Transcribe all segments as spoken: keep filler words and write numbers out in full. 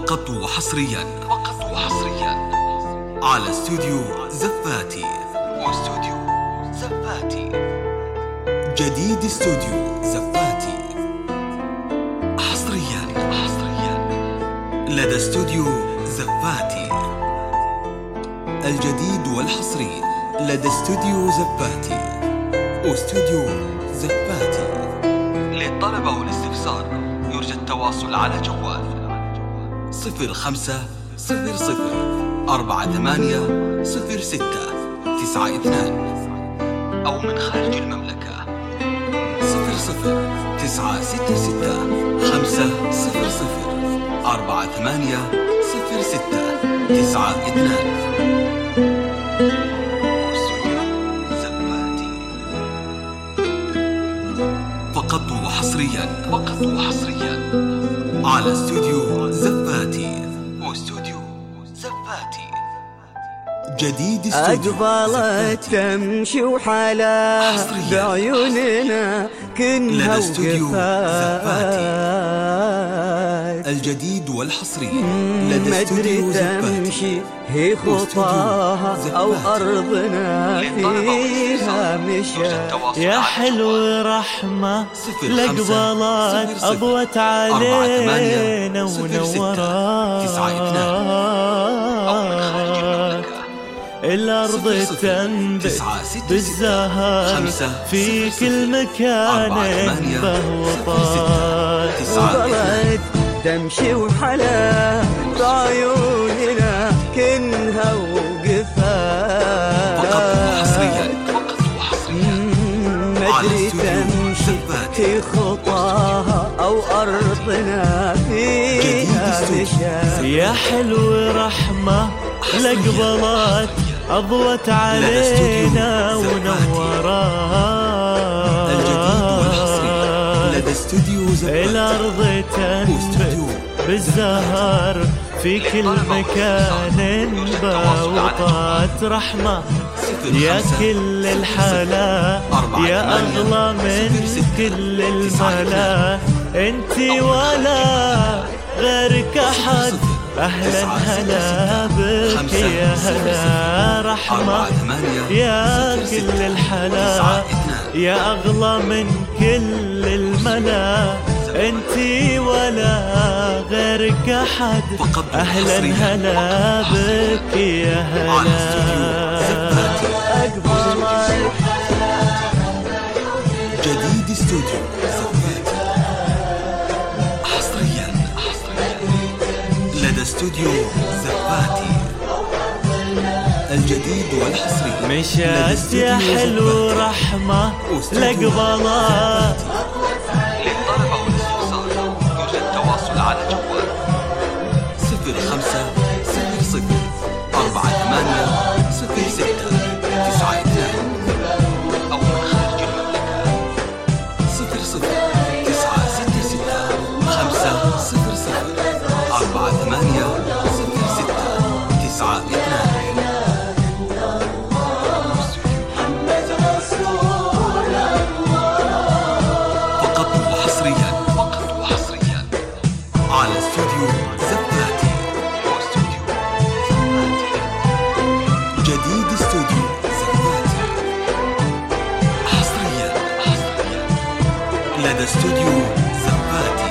فقط وحصريا فقط وحصريا على استوديو زفاتي واستوديو زفاتي. جديد استوديو زفاتي حصريا حصريا لدى استوديو زفاتي. الجديد والحصري لدى استوديو زفاتي واستوديو زفاتي. للطلب والاستفسار يرجى التواصل على جوال صفر خمسة صفر صفر أربعة ثمانية صفر ستة تسعة اثنان أو من خارج المملكة صفر صفر تسعة ستة ستة خمسة صفر صفر أربعة ثمانية صفر ستة تسعة اثنان. فقط وحصريا فقط وحصريا على استوديو زفاتي واستوديو زفاتي. جديد استوديو أقبلت تمشي وحلا بعيوننا كنها وقفات. الجديد والحصري لدى استوديو زفاتي. هي خطاها أو أرضنا فيها مشى. يا حلو رحمة الأقبالات أضوت علينا ونورات. الأرض تنبت بالزهر في كل مكان بهوطات. أقبلت تمشي وحلا بعيوننا كنها وقفات. فقط وحصريا فقط وحصريا مدري تمشي في خطاها أو أرضنا فيها مشى. يا حلو رحمة الأقبلات أضوت علينا ونورات. لدى استوديو زفاتي. الأرض تنبت بالزهر في كل مكان بوطات. رحمة يا كل الحلا يا أغلى من كل الملا. انتي ولا غيرك أحد أهلا هلا بك يا هلا. رحمة يا كل الحلا يا أغلى من كل الملا. انتي ولا غيرك أحد أهلا هلا بك يا هلا. جديد استوديو زفاتي حصريا حصريا لدى استوديو زفاتي. الجديد والحصري مشات يا حلو رحمة الأقبالات. للطلب والاستفسار يرجى التواصل على جوال صفر خمسة صفر صفر أربعة ثمانية صفر ستة تسعة اثنان أو من خارج المملكة صفر صفر تسعة ستة ستة خمسة صفر صفر أربعة ثمانية صفر ستة تسعة اثنان. فقط وحصريا فقط وحصريا على استوديو زفاتي واستوديو زفاتي. جديد استوديو زفاتي حصريا حصريا لدى استوديو زفاتي.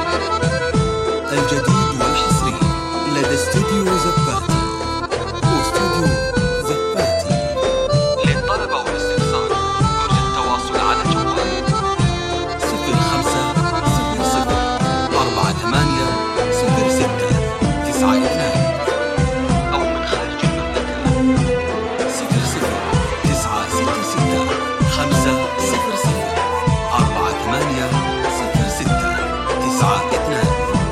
الجديد والحصري لدى استوديو زفاتي واستوديو زفاتي. للطلب والاستفسار يرجى التواصل على جوال صفر خمسة صفر صفر أربعة ثمانية صفر ستة تسعة اثنان أو من خارج المملكة صفر صفر تسعة ستة ستة خمسة صفر صفر أربعة ثمانية صفر ستة تسعة اثنان.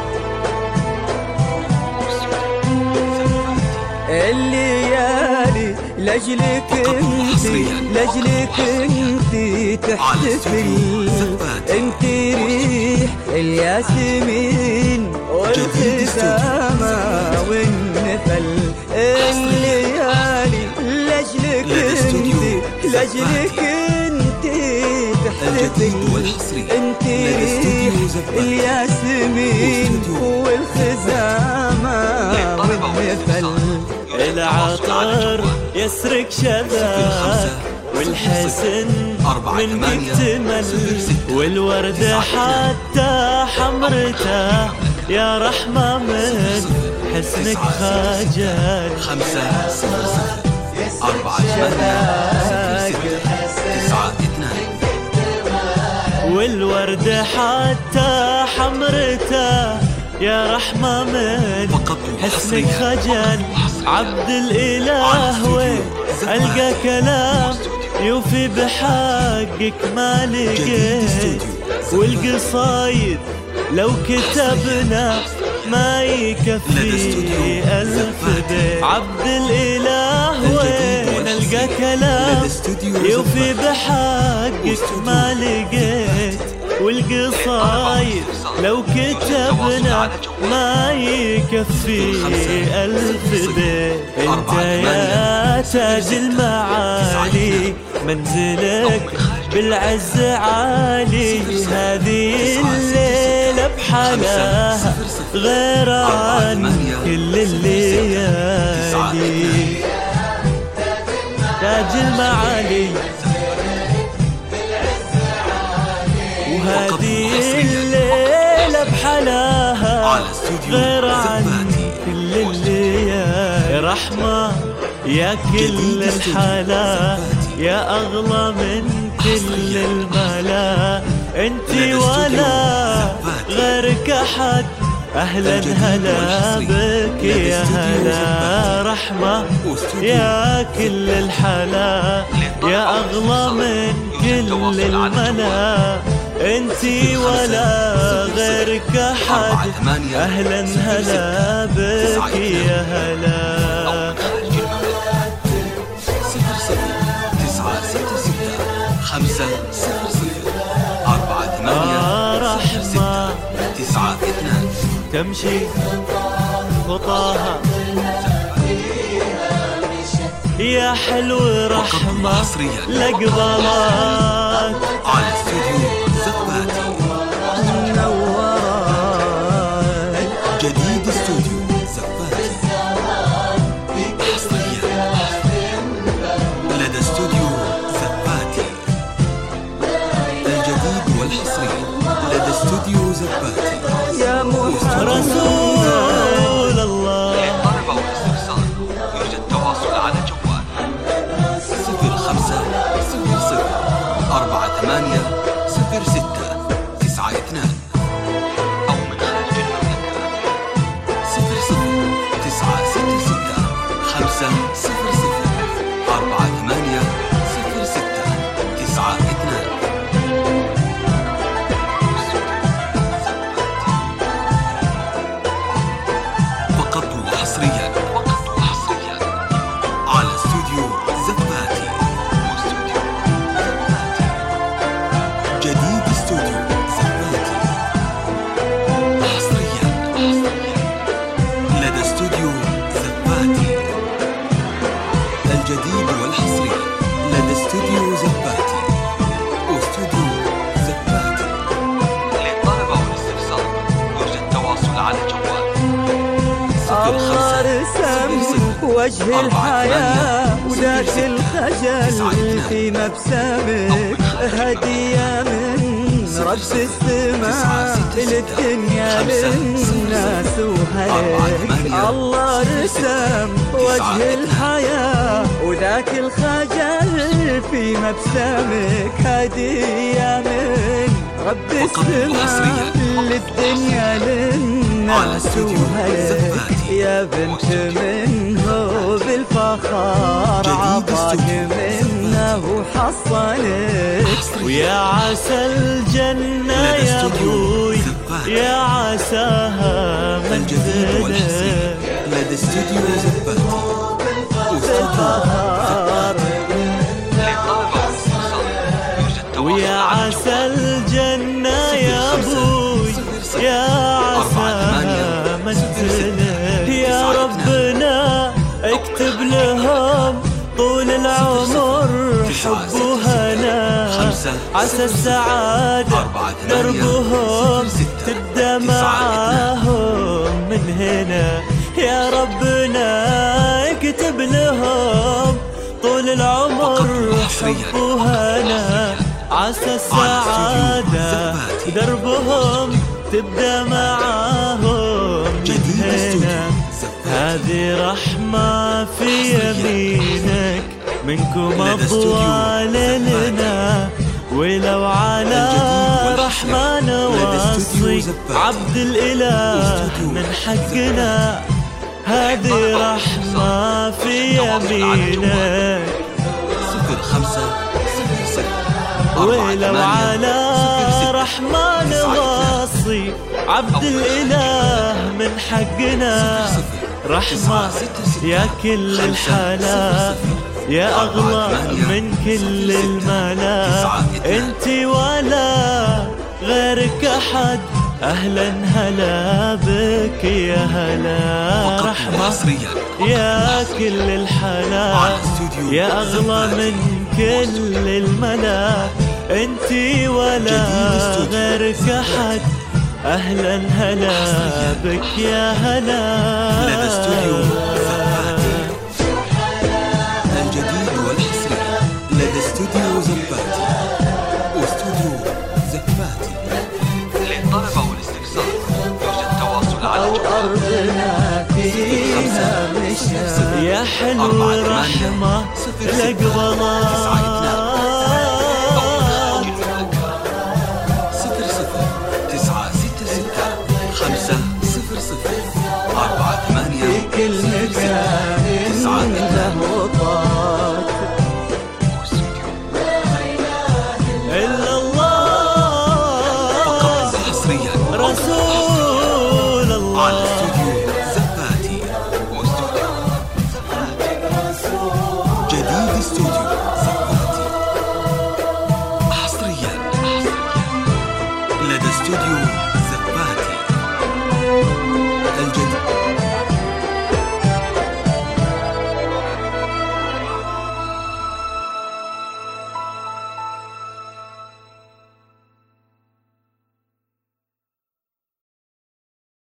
الليالي لجلك انتي لجلك انتي تحتفل. انتي ريح الياسمين والخزامة والنفل. الليالي لجلك انتي لجلك انتي تحتفل. انتي ريح الياسمين والخزامة والعطر يسرق شذاك والحسن منك اكتمل والوردة حتى حمرته يا رحمة من حسنك خجل. خمسة صفر صفر أربعة ثمانية تسعة اثنان والوردة حتى حمرته يا رحمة من حسنك خجل. عبد الإله وين ألقى كلام يوفي بحقك ما لقيت والقصايد لو كتبنا ما يكفي ألف بيت. عبد الإله وين ألقى كلام يوفي بحقك ما لقيت والقصايد لو كتبنا ما يكفي ألف بيت. انت يا تاج المعالي منزلك بالعز عالي هذه الليلة بحلاها غير عن كل الليالي. تاج المعالي وهذه الليلة بحلاها غير عن كل الليالي. رحمة يا كل الحلا يا أغلى من كل الملا انتي ولا غيرك أحد. أهلا هلا بك يا هلا. رحمة يا كل الحلا يا أغلى من كل الملا انتي ولا غيرك أحد. أهلا هلا بك يا هلا. خمسة صفر صفر أربعة ثمانية رحمة تسعة اثنان تمشي خطاها يا حلو. رحمة لقبلات على استوديو زباتي منورات جديد استوديو زباتي حصريا لدى استوديو زباتي. الجديد والحصري لدى استوديو زباتي يا محمد رسول الله. للطلب والاستفسار يرجى التواصل على جوال صفر خمسة صفر صفر أربعة ثمانية صفر ستة تسعة اثنان أو من خارج المملكة صفر صفر تسعة ستة ستة خمسة صفر صفر أربعة ثمانية صفر ستة تسعة اثنان. فقط وحصريا فقط وحصريا على استوديو زباتي واستوديو زباتي جديد استوديو زباتي حصريا لدى استوديو زباتي. الجديد والحصري لدى استوديو زباتي واستوديو زباتي. للطلب والاستفسار يرجى التواصل على جوال الله رسم وجه الحياة وذاك الخجل في مبسمك هدية من رب السماء للدنيا للناس وهلك. الله رسم وجه الحياة وذاك الخجل في مبسمك هدية من رب السماء للدنيا للناس وهلك. يا بنت منه بالفخار عطاك منه وحصلك. ويا عسى الجنة يا ابوي يا عساها منزلك لدى استوديو زباتي بالفخار. ويا عسى الجنة يا ابوي يا عساها منزلك. يا ربنا اكتب لهم طول العمر حب وهنا عسى السعادة دربهم تبدأ معاهم من هنا. يا ربنا اكتب ناس السعادة دربهم تبدأ معاهم من هنا. هذه رحمة في يمينك منكم أبوال لنا، ولو على رحمن وصي عبد الإله من حقنا. هذه رحمة في يمينك صفر خمسة صفر صفر ولو على رحمن وصي عبد الإله من حقنا. رحمة يا كل الحلا، يا أغلى من كل الملا، انت ولا غيرك أحد. أهلا هلا بك يا هلا رحمة، يا كل الحلا، يا أغلى من كل الملا، انت ولا غيرك أحد. أهلا هلا بك يا هلا. لدى استوديو زباتي الجديد والحصري، لدى استوديو زباتي واستوديو زباتي. للطلب والاستفسار يوجد تواصل على أرضنا فيها مشاعر يا حلو رحمة لقبلها. صفر صفر تسعة ستة ستة خمسة صفر صفر أربعة ثمانية في كل مكان له وطاق. إلا الله فقط حصريا رسول